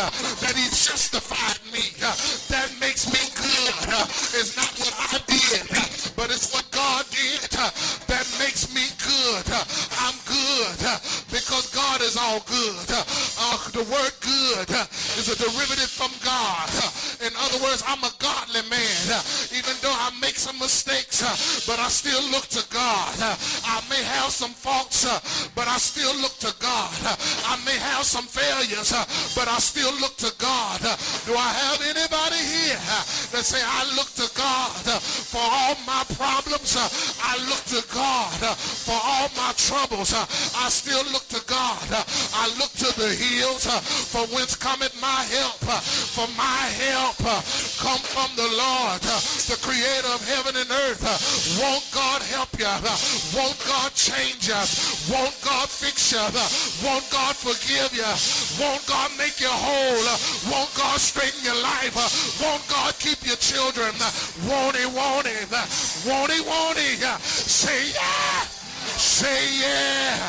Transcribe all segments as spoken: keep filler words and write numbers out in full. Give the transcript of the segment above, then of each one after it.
uh, that he justified me. Uh, that makes me good. Uh, it's not what I did, uh, but it's what God did uh, that makes me good. Uh, I'm good uh, because God is all good. Uh, uh, the word good uh, is a derivative from God. Uh, in other words, I'm a godly man. Uh, even though I make some mistakes, uh, but I still look to God. Uh, I may have some faults, uh, but I still look to God. Uh, I may have some failures, uh, but I still look to God. Uh, do I have anybody here uh, that say, I look to God uh, for all my problems? Uh, I look to God uh, for all my troubles. Uh, I still look to God. Uh, I look to the hills uh, from whence cometh my help. Uh, for my help uh, come from the Lord, uh, the creator of heaven and earth. Uh, won't God help you? Uh, won't God change you? Won't God fix you? Uh, won't God forgive you? Won't God make you whole? Uh, won't God straighten your life? Uh, won't God keep your children? Uh, won't he, won't he? Uh, won't he, won't he? Uh, say yeah. Say yeah.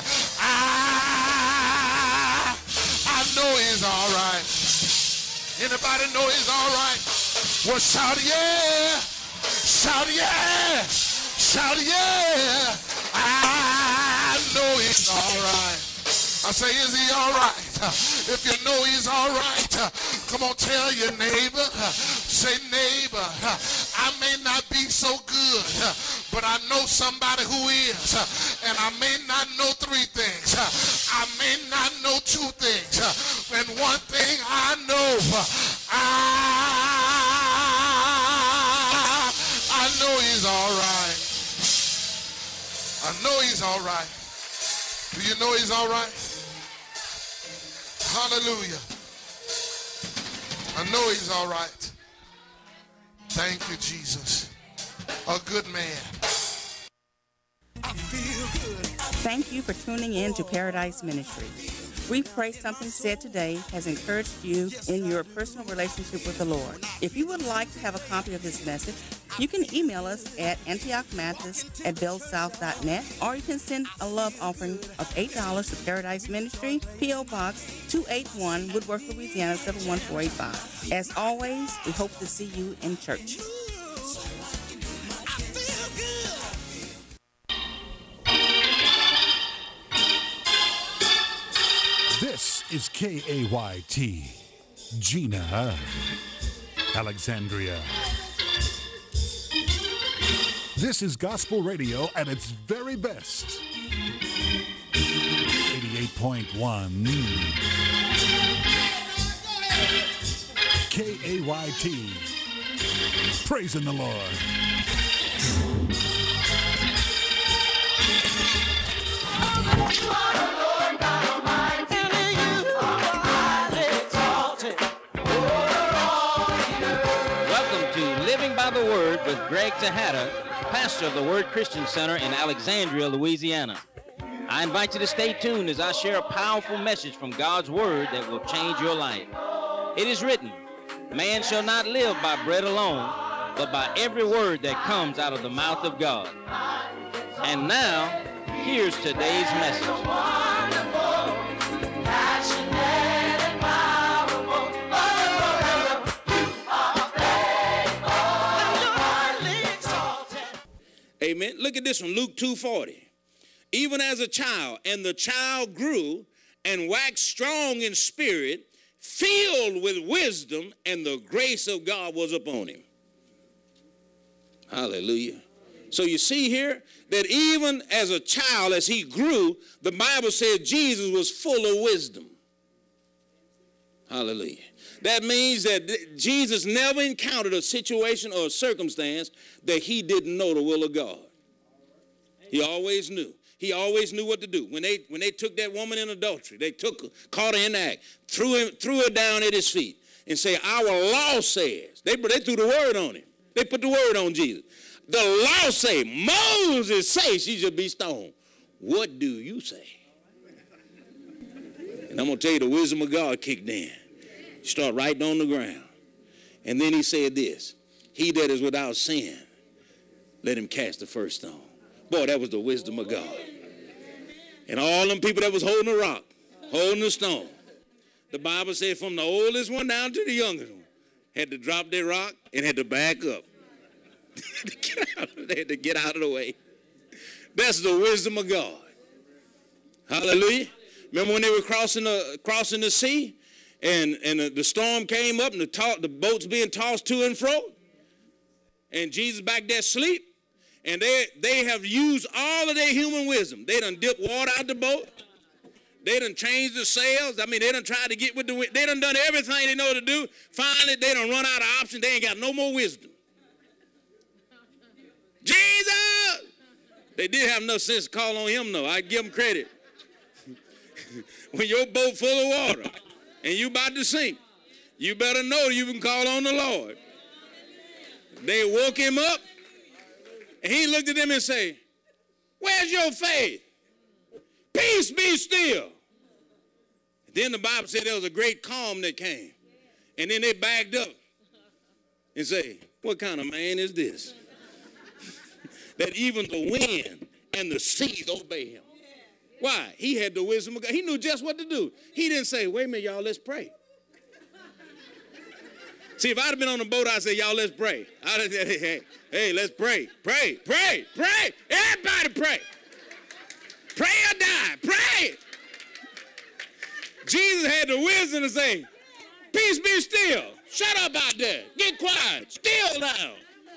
I, I know he's all right. Anybody know he's all right? Well, shout yeah. Shout yeah. Shout yeah. I know he's all right. I say, is he all right? If you know he's all right, come on, tell your neighbor. Say, neighbor, I may not be so good, but I know somebody who is. And I may not know three things. I may not know two things. And one thing I know, I, I know he's all right. I know he's all right. Do you know he's all right? Hallelujah. I know he's all right. Thank you, Jesus. A good man. I feel good. Thank you for tuning in to Paradise Ministry. We pray something said today has encouraged you in your personal relationship with the Lord. If you would like to have a copy of this message, you can email us at antioch mathis at bellsouth dot net, or you can send a love offering of eight dollars to Paradise Ministry, P O. Box two eighty-one, Woodworth, Louisiana seven one four eight five. As always, we hope to see you in church. This is K A Y T, Gina, Alexandria. This is gospel radio at its very best. eighty-eight point one K A Y T, praising the Lord. The Word with Greg Tejada, pastor of the Word Christian Center in Alexandria, Louisiana. I invite you to stay tuned as I share a powerful message from God's Word that will change your life. It is written, man shall not live by bread alone, but by every word that comes out of the mouth of God. And now, here's today's message. Amen. Look at this one, Luke two forty. Even as a child, and the child grew and waxed strong in spirit, filled with wisdom, and the grace of God was upon him. Hallelujah. So you see here that even as a child, as he grew, the Bible said Jesus was full of wisdom. Hallelujah. That means that Jesus never encountered a situation or a circumstance that he didn't know the will of God. He always knew. He always knew what to do. When they when they took that woman in adultery, they took her, caught her in the act, threw him, threw her down at his feet, and say, "Our law says." They they threw the word on him. They put the word on Jesus. The law say, Moses say she should be stoned. What do you say? And I'm gonna tell you, the wisdom of God kicked in. Start writing on the ground. And then he said this, he that is without sin, let him cast the first stone. Boy, that was the wisdom of God. And all them people that was holding the rock, holding the stone, The Bible said from the oldest one down to the youngest one had to drop their rock and had to back up. they, had to get out, they had to get out of the way. That's the wisdom of God. Hallelujah. Remember when they were crossing the, crossing the sea and, and the, the storm came up and the, to, the boat's being tossed to and fro? And Jesus back there asleep? And they, they have used all of their human wisdom. They done dipped water out the boat. They done changed the sails. I mean, they done tried to get with the wind. They done done everything they know to do. Finally, they done run out of options. They ain't got no more wisdom. Jesus! They did have enough sense to call on him, though. I give them credit. When your boat full of water and you about to sink, you better know you can call on the Lord. They woke him up, and he looked at them and said, where's your faith? Peace be still. Then the Bible said there was a great calm that came. And then they backed up and say, what kind of man is this? That even the wind and the seas obey him. Why? He had the wisdom of God. He knew just what to do. He didn't say, wait a minute, y'all, let's pray. See, if I'd have been on the boat, I'd say, y'all, let's pray. I'd have said, hey, hey, hey, let's pray. Pray, pray, pray. Everybody pray. Pray or die. Pray. Jesus had the wisdom to say, peace be still. Shut up out there. Get quiet. Still down.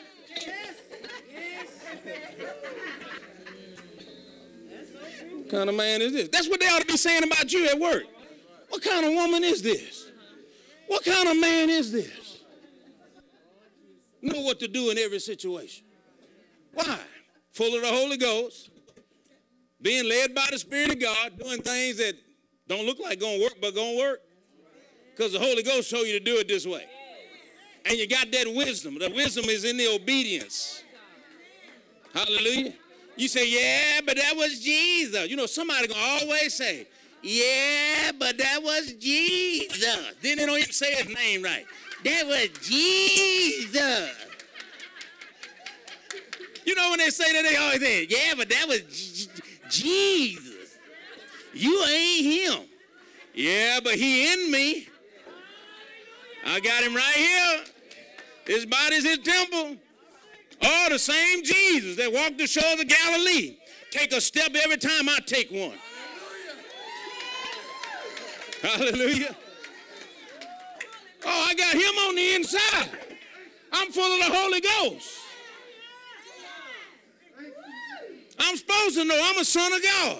What kind of man is this? That's what they ought to be saying about you at work. What kind of woman is this? What kind of man is this? Know what to do in every situation. Why? Full of the Holy Ghost, being led by the Spirit of God, doing things that don't look like going to work, but going to work. Because the Holy Ghost showed you to do it this way. And you got that wisdom. The wisdom is in the obedience. Hallelujah. You say, yeah, but that was Jesus. You know, somebody going to always say, yeah, but that was Jesus. Then they don't even say his name right. That was Jesus. You know when they say that, they always say, yeah, but that was J- Jesus. You ain't him. Yeah, but he in me. I got him right here. His body's his temple. Oh, the same Jesus that walked the shores of Galilee. Take a step every time I take one. Hallelujah. Oh, I got him on the inside. I'm full of the Holy Ghost. I'm supposed to know I'm a son of God.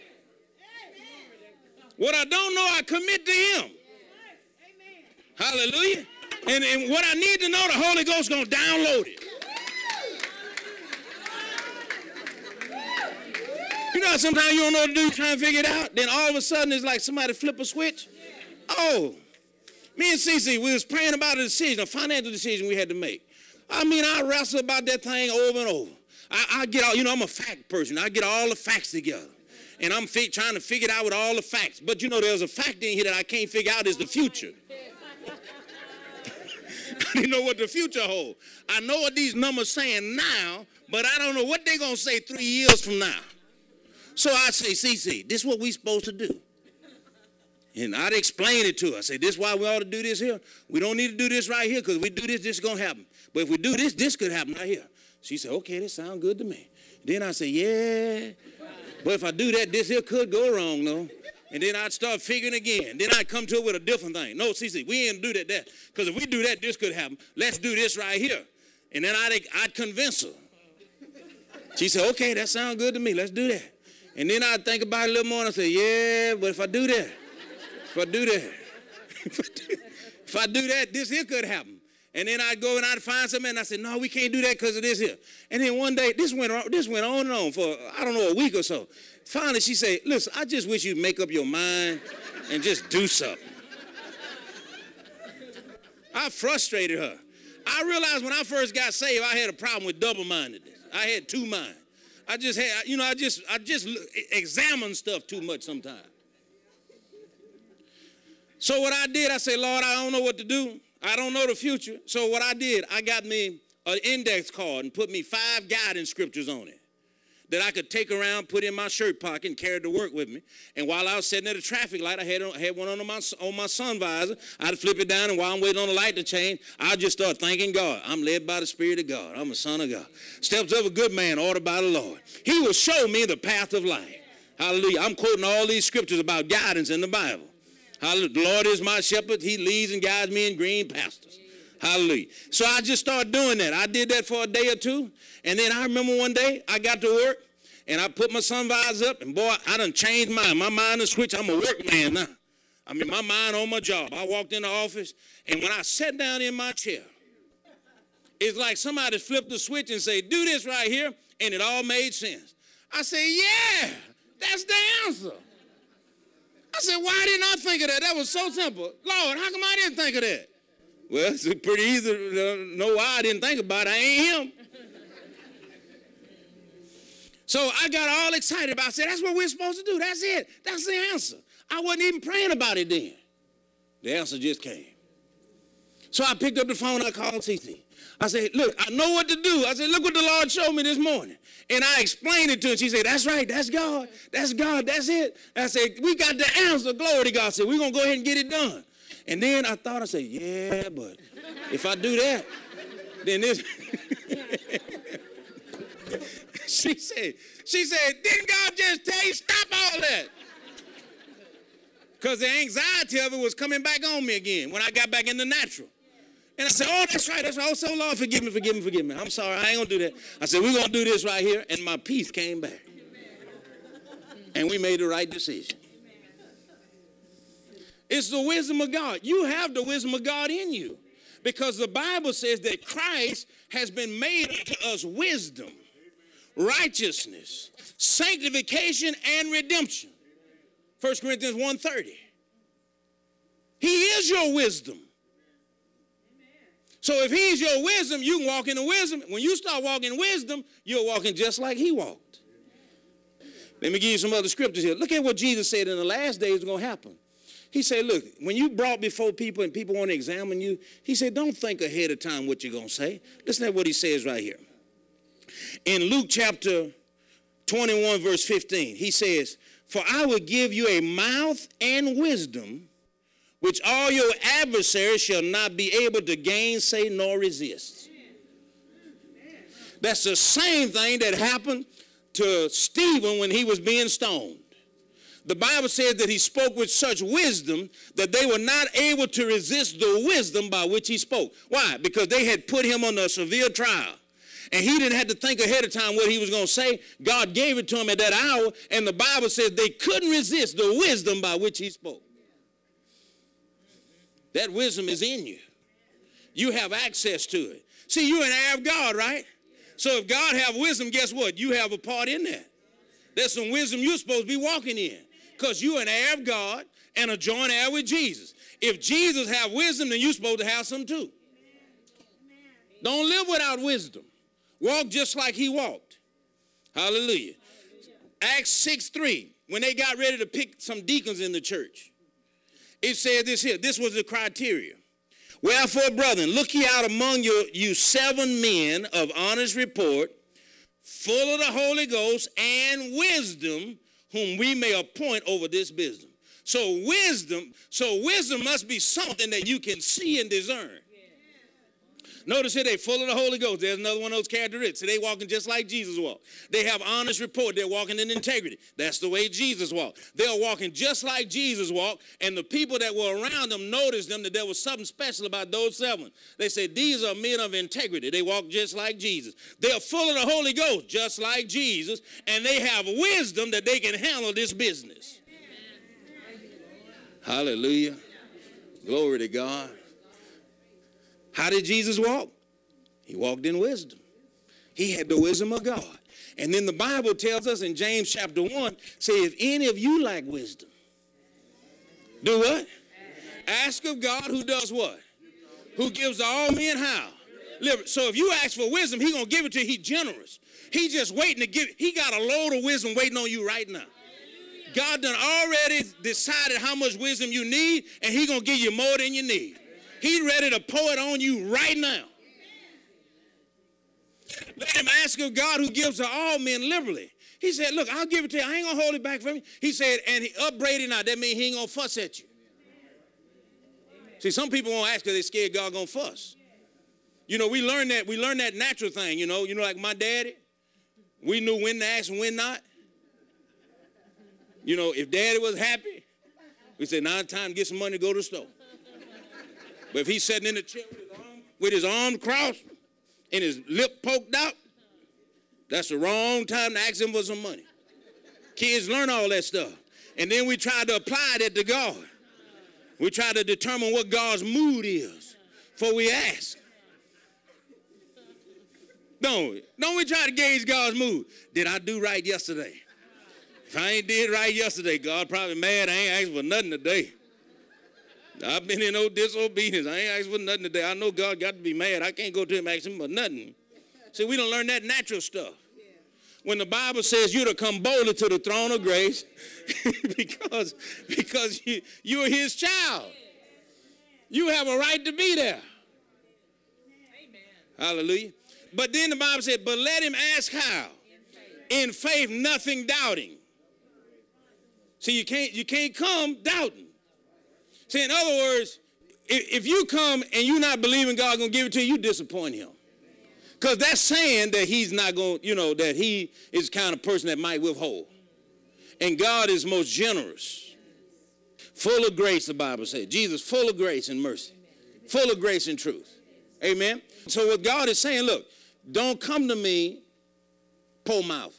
What I don't know, I commit to him. Hallelujah. And, and what I need to know, the Holy Ghost is going to download it. You know, sometimes you don't know what to do, trying to figure it out. Then all of a sudden, it's like somebody flip a switch. Oh, me and Cece, we was praying about a decision, a financial decision we had to make. I mean, I wrestle about that thing over and over. I, I get all, you know, I'm a fact person. I get all the facts together. And I'm fi- trying to figure it out with all the facts. But, you know, there's a fact in here that I can't figure out is the future. I didn't know what the future holds. I know what these numbers saying now, but I don't know what they're going to say three years from now. So I say, Cece, this is what we supposed to do. And I'd explain it to her. I say, this is why we ought to do this here. We don't need to do this right here because if we do this, this is going to happen. But if we do this, this could happen right here. She said, okay, that sounds good to me. Then I say, yeah. But if I do that, this here could go wrong, though. And then I'd start figuring again. Then I'd come to it with a different thing. No, Cece, we ain't do that there. Because if we do that, this could happen. Let's do this right here. And then I'd, I'd convince her. She said, okay, that sounds good to me. Let's do that. And then I'd think about it a little more and I'd say, yeah, but if I do that, if I do that, if, I do, if I do that, this here could happen. And then I'd go and I'd find something and I said, no, we can't do that because of this here. And then one day, this went, on, this went on and on for, I don't know, a week or so. Finally, she said, listen, I just wish you'd make up your mind and just do something. I frustrated her. I realized when I first got saved, I had a problem with double-mindedness. I had two minds. I just had, you know, I just, I just examine stuff too much sometimes. So what I did, I said, Lord, I don't know what to do. I don't know the future. So what I did, I got me an index card and put me five guidance scriptures on it. that I could take around, put in my shirt pocket, and carry to work with me. And while I was sitting at a traffic light, I had, I had one on my, on my sun visor. I'd flip it down, and while I'm waiting on the light to change, I'd just start thanking God. I'm led by the Spirit of God. I'm a son of God. Steps of a good man ordered by the Lord. He will show me the path of life. Hallelujah. I'm quoting all these scriptures about guidance in the Bible. Hallelujah. The Lord is my shepherd. He leads and guides me in green pastures. Hallelujah. So I just started doing that. I did that for a day or two. And then I remember one day I got to work and I put my sun visor up, and boy, I done changed mine. My mind is switched. I'm a work man now. I mean, my mind on my job. I walked in the office, and when I sat down in my chair, it's like somebody flipped the switch and said, do this right here, and it all made sense. I said, yeah, that's the answer. I said, why didn't I think of that? That was so simple. Lord, how come I didn't think of that? Well, it's pretty easy to know why I didn't think about it. I ain't him. So I got all excited about it. I said, that's what we're supposed to do. That's it. That's the answer. I wasn't even praying about it then. The answer just came. So I picked up the phone. I called C C. I said, look, I know what to do. I said, look what the Lord showed me this morning. And I explained it to her. She said, that's right. That's God. That's God. That's it. I said, we got the answer. Glory to God. I said, we're going to go ahead and get it done. And then I thought, I said, yeah, but if I do that, then this. She said, she said, didn't God just tell you, stop all that? Because the anxiety of it was coming back on me again when I got back in the natural. And I said, oh, that's right, that's right. Oh, so Lord, forgive me, forgive me, forgive me. I'm sorry, I ain't going to do that. I said, we're going to do this right here. And my peace came back. And we made the right decision. It's the wisdom of God. You have the wisdom of God in you. Because the Bible says that Christ has been made unto us wisdom, righteousness, sanctification, and redemption. First Corinthians one thirty. He is your wisdom. So if he's your wisdom, you can walk in the wisdom. When you start walking in wisdom, you're walking just like he walked. Let me give you some other scriptures here. Look at what Jesus said in the last days is going to happen. He said, look, when you brought before people and people want to examine you, he said, don't think ahead of time what you're going to say. Listen to what he says right here. In Luke chapter twenty-one, verse fifteen, he says, for I will give you a mouth and wisdom, which all your adversaries shall not be able to gainsay nor resist. That's the same thing that happened to Stephen when he was being stoned. The Bible says that he spoke with such wisdom that they were not able to resist the wisdom by which he spoke. Why? Because they had put him under a severe trial. And he didn't have to think ahead of time what he was going to say. God gave it to him at that hour, and the Bible says they couldn't resist the wisdom by which he spoke. That wisdom is in you. You have access to it. See, you're an heir of God, right? So if God have wisdom, guess what? You have a part in that. There's some wisdom you're supposed to be walking in because you're an heir of God and a joint heir with Jesus. If Jesus have wisdom, then you're supposed to have some too. Don't live without wisdom. Walk just like he walked. Hallelujah. Acts six three, when they got ready to pick some deacons in the church, it said this here. This was the criteria. Wherefore, brethren, look ye out among you, you seven men of honest report, full of the Holy Ghost and wisdom, whom we may appoint over this business. So wisdom, so wisdom must be something that you can see and discern. Notice here, they full of the Holy Ghost. There's another one of those characteristics. So they walking just like Jesus walked. They have honest report. They're walking in integrity. That's the way Jesus walked. They're walking just like Jesus walked, and the people that were around them noticed them that there was something special about those seven. They said, these are men of integrity. They walk just like Jesus. They're full of the Holy Ghost, just like Jesus, and they have wisdom that they can handle this business. Hallelujah. Glory to God. How did Jesus walk? He walked in wisdom. He had the wisdom of God. And then the Bible tells us in James chapter one, say, if any of you lack wisdom, do what? Ask of God who does what? Who gives to all men how? So if you ask for wisdom, he's going to give it to you. He's generous. He's just waiting to give. He got a load of wisdom waiting on you right now. God done already decided how much wisdom you need, and he's going to give you more than you need. He's ready to pour it on you right now. Let him ask of God who gives to all men liberally He said, look, I'll give it to you. I ain't going to hold it back from you. He said, and he upbraided not. That means he ain't going to fuss at you. See, some people won't ask because they're scared God going to fuss. You know, we learned that, we learned that natural thing, you know. You know, like my daddy, we knew when to ask and when not. You know, if daddy was happy, we said, now it's time to get some money to go to the store. But if he's sitting in the chair with his arm, with his arm crossed and his lip poked out, that's the wrong time to ask him for some money. Kids learn all that stuff. And then we try to apply that to God. We try to determine what God's mood is before we ask. Don't we? Don't we try to gauge God's mood? Did I do right yesterday? If I ain't did right yesterday, God probably mad. I ain't asked for nothing today. I've been in no disobedience. I ain't asked for nothing today. I know God got to be mad. I can't go to him and ask him for nothing. See, we don't learn that natural stuff. When the Bible says you're to come boldly to the throne of grace because, because you, you're his child. You have a right to be there. Amen. Hallelujah. But then the Bible said, but let him ask how? In faith, nothing doubting. See, you can't, you can't come doubting. See, in other words, if, if you come and you're not believing God going to give it to you, you disappoint him. Because that's saying that he's not going, you know, that he is the kind of person that might withhold. And God is most generous. Full of grace, the Bible says. Jesus, full of grace and mercy. Full of grace and truth. Amen. So what God is saying, look, don't come to me poor mouthing.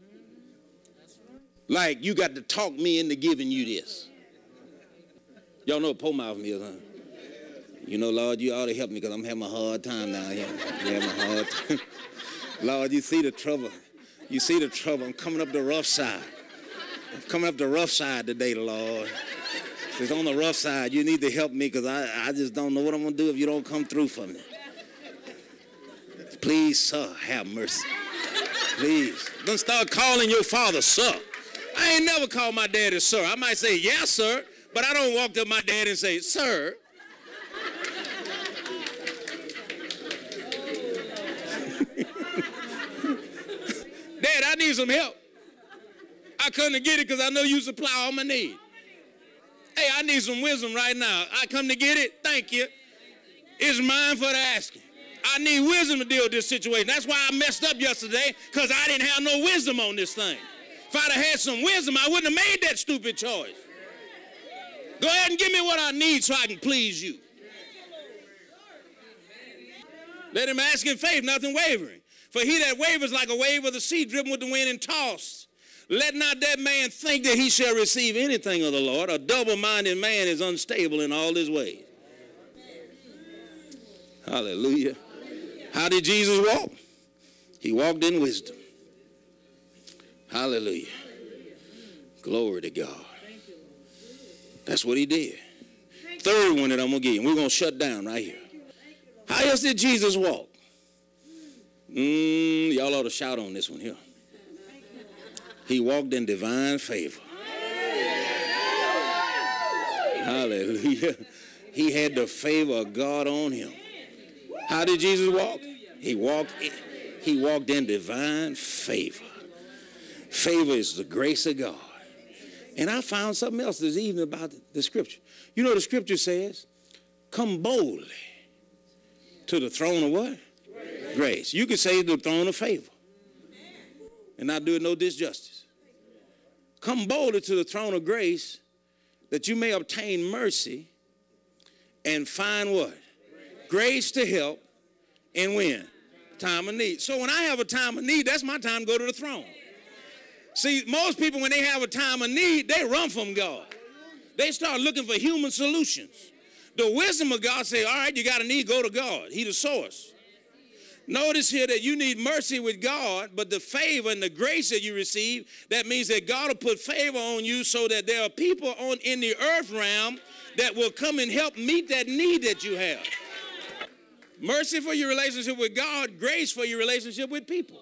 Like you got to talk me into giving you this. Y'all know what poor mouthing is, huh? You know, Lord, you ought to help me because I'm having a hard time down here. I'm having a hard time. Lord, you see the trouble. You see the trouble. I'm coming up the rough side. I'm coming up the rough side today, Lord. If it's on the rough side, you need to help me because I, I just don't know what I'm going to do if you don't come through for me. Please, sir, have mercy. Please. Don't start calling your father, sir. I ain't never called my daddy, sir. I might say, yes, sir, but I don't walk up to my dad and say, sir. Dad, I need some help. I come to get it because I know you supply all my needs. Hey, I need some wisdom right now. I come to get it. Thank you. It's mine for the asking. I need wisdom to deal with this situation. That's why I messed up yesterday, because I didn't have no wisdom on this thing. If I'd have had some wisdom, I wouldn't have made that stupid choice. Go ahead and give me what I need so I can please you. Let him ask in faith, nothing wavering. For he that wavers like a wave of the sea driven with the wind and tossed. Let not that man think that he shall receive anything of the Lord. A double-minded man is unstable in all his ways. Hallelujah. How did Jesus walk? He walked in wisdom. Hallelujah. Glory to God. That's what he did. Third one that I'm going to give you. We're going to shut down right here. How else did Jesus walk? Mm, y'all ought to shout on this one here. He walked in divine favor. Hallelujah. He had the favor of God on him. How did Jesus walk? He walked in, he walked in divine favor. Favor is the grace of God. And I found something else this evening about the scripture. You know the scripture says, come boldly to the throne of what? Grace. Grace. You could say the throne of favor and not do it no disjustice. Come boldly to the throne of grace that you may obtain mercy and find what? Grace, grace to help and when? Time of need. So when I have a time of need, that's my time to go to the throne. See, most people, when they have a time of need, they run from God. They start looking for human solutions. The wisdom of God say, all right, you got a need, go to God. He's the source. Notice here that you need mercy with God, but the favor and the grace that you receive, that means that God will put favor on you so that there are people on in the earth realm that will come and help meet that need that you have. Mercy for your relationship with God, grace for your relationship with people.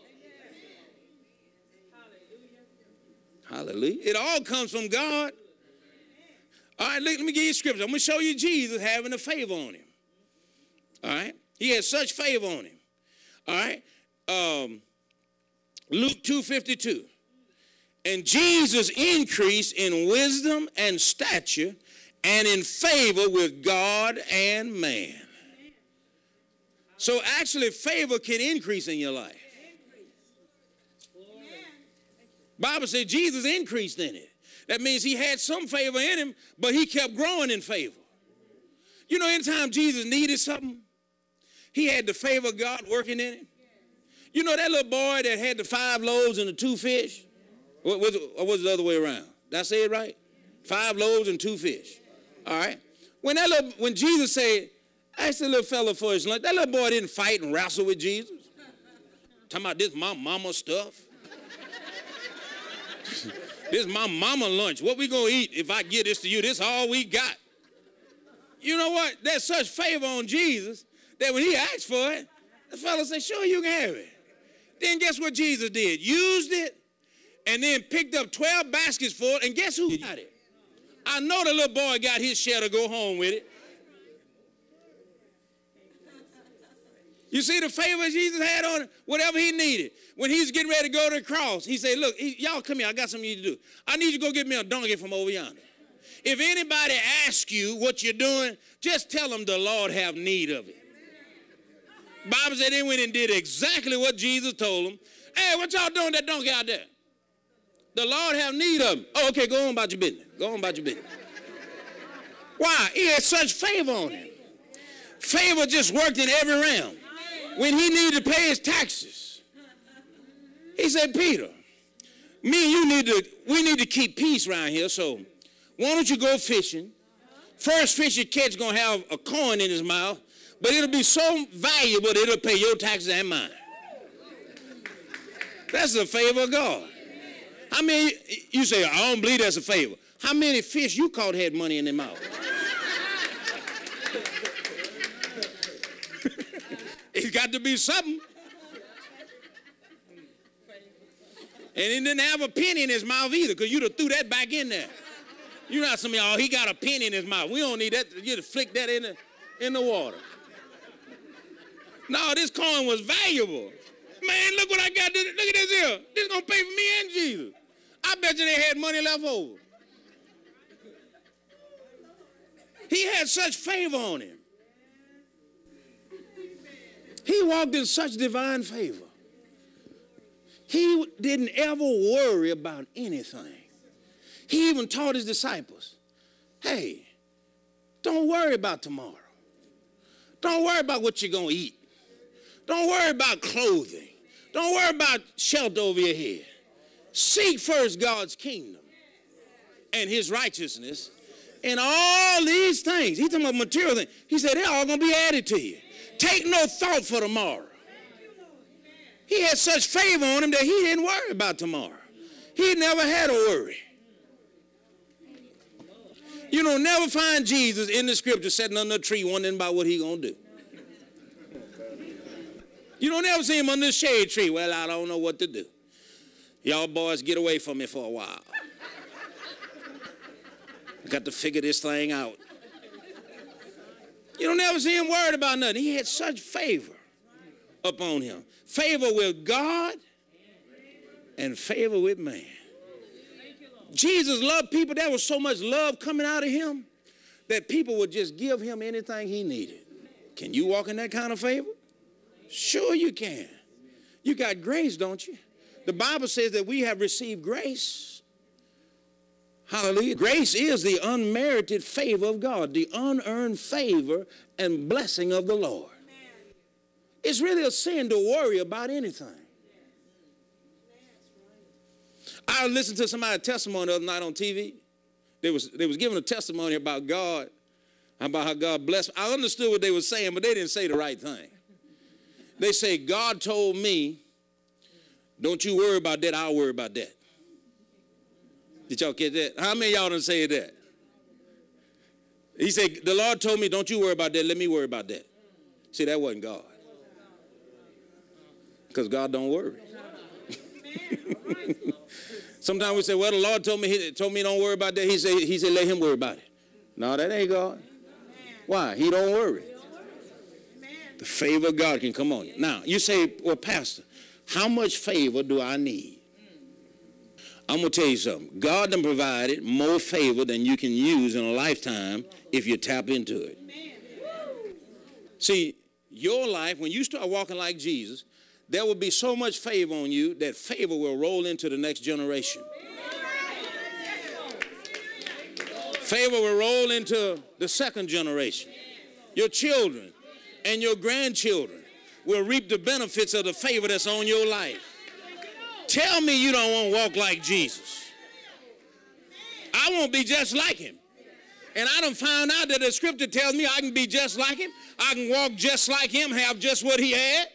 Hallelujah. It all comes from God. All right, let me give you scripture. I'm going to show you Jesus having a favor on him. All right. He had such favor on him. All right. Um, Luke two fifty-two. And Jesus increased in wisdom and stature and in favor with God and man. So actually, favor can increase in your life. Bible says Jesus increased in it. That means he had some favor in him, but he kept growing in favor. You know, anytime Jesus needed something, he had the favor of God working in him. You know that little boy that had the five loaves and the two fish? What was it, or was it the other way around? Did I say it right? Five loaves and two fish. All right. When that little, when Jesus said, ask the little fella for his lunch, that little boy didn't fight and wrestle with Jesus. Talking about this my mama stuff. This my mama lunch. What we gonna eat if I give this to you? This all we got. You know what? There's such favor on Jesus that when he asked for it, the fella said, sure, you can have it. Then guess what Jesus did? Used it and then picked up twelve baskets full, and guess who got it? I know the little boy got his share to go home with it. You see the favor Jesus had on it? Whatever he needed. When he was getting ready to go to the cross, he said, look, he, y'all come here. I got something you to do. I need you to go get me a donkey from over yonder. If anybody asks you what you're doing, just tell them the Lord have need of it. Bible said they went and did exactly what Jesus told them. Hey, what y'all doing with that donkey out there? The Lord have need of him. Oh, okay, go on about your business. Go on about your business. Why? He had such favor on him. Favor just worked in every realm. When he needed to pay his taxes, he said, Peter, me and you need to, we need to keep peace around here, so why don't you go fishing? First fish you catch is going to have a coin in his mouth, but it'll be so valuable that it'll pay your taxes and mine. That's the favor of God. How many, you say, I don't believe that's a favor. How many fish you caught had money in their mouth? It's got to be something. And he didn't have a penny in his mouth either, because you'd have threw that back in there. You know some of y'all, he got a penny in his mouth. We don't need that. You just flick that in the, in the water. No, this coin was valuable. Man, look what I got. Look at this here. This is going to pay for me and Jesus. I bet you they had money left over. He had such favor on him. He walked in such divine favor. He didn't ever worry about anything. He even taught his disciples, hey, don't worry about tomorrow. Don't worry about what you're going to eat. Don't worry about clothing. Don't worry about shelter over your head. Seek first God's kingdom and his righteousness, and all these things. He's talking about material things. He said they're all going to be added to you. Take no thought for tomorrow. He had such favor on him that he didn't worry about tomorrow. He never had a worry. You don't never find Jesus in the scripture sitting under a tree wondering about what he's going to do. You don't ever see him under the shade tree. Well, I don't know what to do. Y'all boys get away from me for a while. I got to figure this thing out. You don't ever see him worried about nothing. He had such favor upon him. Favor with God and favor with man. Jesus loved people. There was so much love coming out of him that people would just give him anything he needed. Can you walk in that kind of favor? Sure you can. You got grace, don't you? The Bible says that we have received grace. Hallelujah. Grace is the unmerited favor of God, the unearned favor and blessing of the Lord. It's really a sin to worry about anything. I listened to somebody's testimony the other night on T V. They was, they was giving a testimony about God, about how God blessed. I understood what they were saying, but they didn't say the right thing. They say, God told me, don't you worry about that, I'll worry about that. Did y'all get that? How many of y'all done say that? He said, the Lord told me, don't you worry about that, let me worry about that. See, that wasn't God. Because God don't worry. Sometimes we say, well, the Lord told me, he told me don't worry about that. He said, he said, let him worry about it. No, that ain't God. Why? He don't worry. The favor of God can come on you. Now, you say, well, Pastor, how much favor do I need? I'm going to tell you something. God done provided more favor than you can use in a lifetime if you tap into it. See, your life, when you start walking like Jesus, there will be so much favor on you that favor will roll into the next generation. Favor will roll into the second generation. Your children and your grandchildren will reap the benefits of the favor that's on your life. Tell me you don't want to walk like Jesus. I want to be just like him. And I done found out that the scripture tells me I can be just like him. I can walk just like him, have just what he had.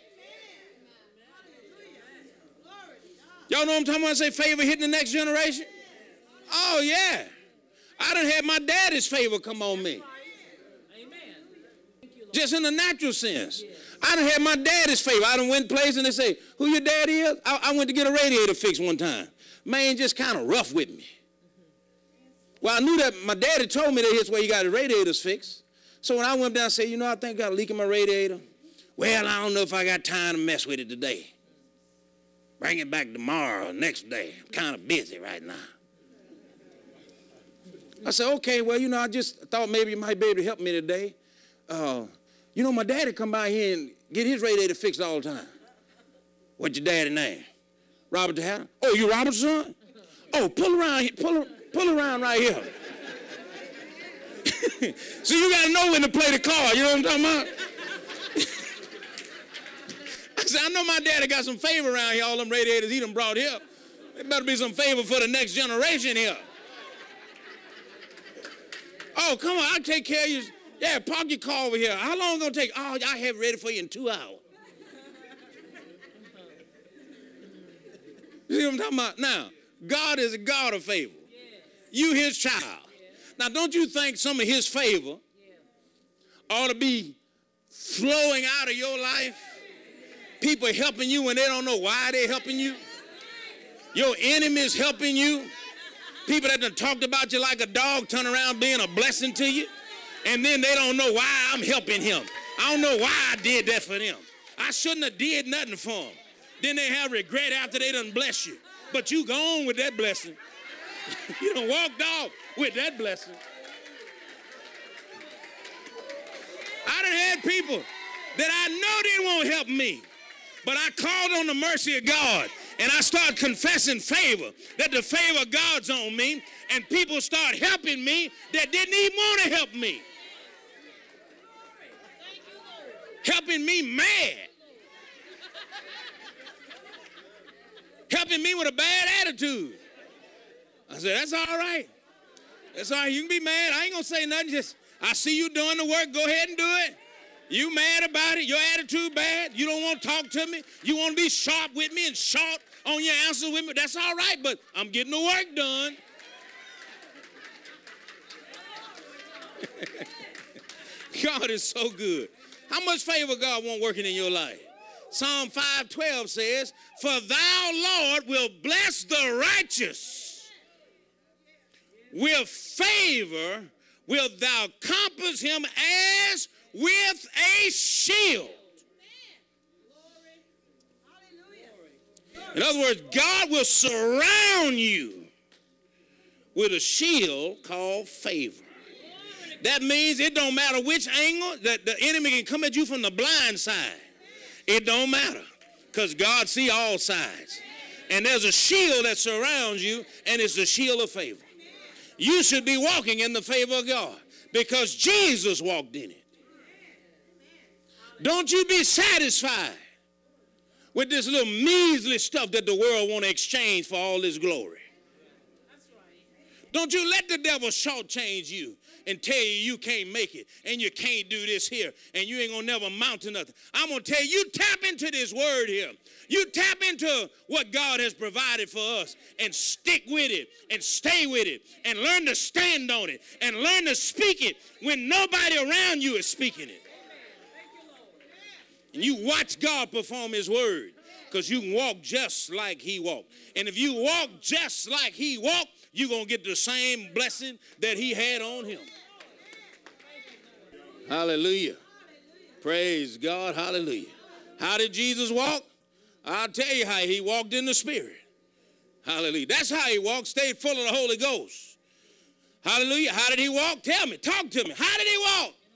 Y'all know what I'm talking about when I say favor hitting the next generation? Oh, yeah. I done had my daddy's favor come on me. Just in the natural sense. I done had my daddy's favor. I done went places and they say, who your daddy is? I, I went to get a radiator fixed one time. Man just kind of rough with me. Well, I knew that my daddy told me that here's where you got the radiators fixed. So when I went down and said, you know, I think I got a leak in my radiator. Well, I don't know if I got time to mess with it today. Bring it back tomorrow or next day. I'm kind of busy right now. I said, okay, well, you know, I just thought maybe you might be able to help me today. Uh, you know, my daddy come by here and get his radiator fixed all the time. What's your daddy name? Robert Hatter. Oh, you Robert's son? Oh, pull around, pull, pull around right here. So you got to know when to play the card. You know what I'm talking about? I said, I know my daddy got some favor around here, all them radiators he done brought here. There better be some favor for the next generation here. Oh, come on, I'll take care of you. Yeah, park your car over here. How long gonna take? Oh, I have it ready for you in two hours. You see what I'm talking about? Now, God is a God of favor. You his child. Now, don't you think some of his favor ought to be flowing out of your life? People helping you when they don't know why they're helping you. Your enemies helping you. People that done talked about you like a dog turn around being a blessing to you. And then they don't know why I'm helping him. I don't know why I did that for them. I shouldn't have did nothing for them. Then they have regret after they done bless you. But you go on with that blessing. You done walked off with that blessing. I done had people that I know didn't want to help me. But I called on the mercy of God. And I start confessing favor, that the favor of God's on me, and people start helping me that didn't even want to help me. Helping me mad. Helping me with a bad attitude. I said, that's all right. That's all right. You can be mad. I ain't going to say nothing. Just, I see you doing the work. Go ahead and do it. You mad about it. Your attitude bad. You don't want to talk to me. You want to be sharp with me and short on your answers with me. That's all right, but I'm getting the work done. God is so good. How much favor God want working in your life? Psalm five twelve says, for thou, Lord, will bless the righteous. With favor wilt thou compass him as with a shield. In other words, God will surround you with a shield called favor. That means it don't matter which angle that the enemy can come at you from the blind side. It don't matter because God see all sides. And there's a shield that surrounds you, and it's the shield of favor. You should be walking in the favor of God because Jesus walked in it. Don't you be satisfied with this little measly stuff that the world want to exchange for all this glory. Don't you let the devil shortchange you and tell you you can't make it and you can't do this here and you ain't gonna never amount to nothing. I'm gonna tell you, you tap into this word here. You tap into what God has provided for us and stick with it and stay with it and learn to stand on it and learn to speak it when nobody around you is speaking it. And you watch God perform his word because you can walk just like he walked. And if you walk just like he walked, you're going to get the same blessing that he had on him. Hallelujah. Praise God. Hallelujah. How did Jesus walk? I'll tell you how he walked in the spirit. Hallelujah. That's how he walked, stayed full of the Holy Ghost. Hallelujah. How did he walk? Tell me. Talk to me. How did he walk?